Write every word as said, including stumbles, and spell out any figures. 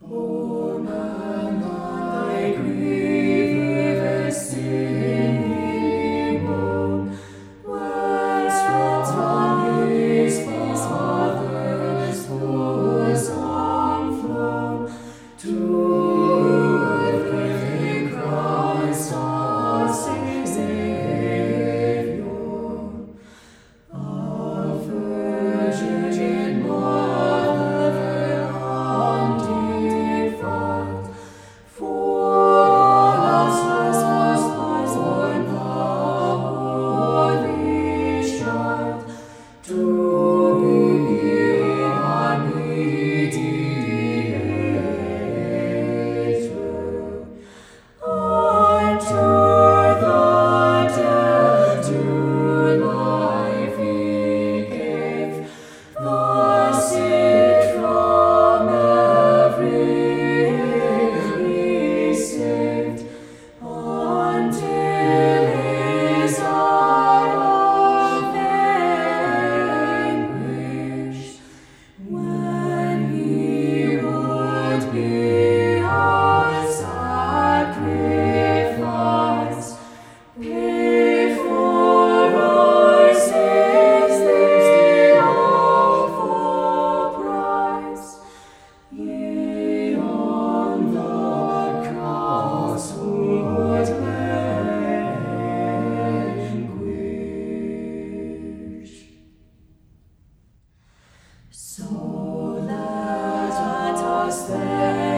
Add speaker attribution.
Speaker 1: O man, thy grievous sin he borne, whence from his father's bosom flown, to earth Christ our Saviour. A virgin mother undefiled, for us was born the Holy Child, to be our mediator. Unto the dead to life he gave, the sick from every ill he saved, until his hour of anguish, when he would be our sacrifice, paid for our sins the awful price. Yea, on the cross would languish. So let us then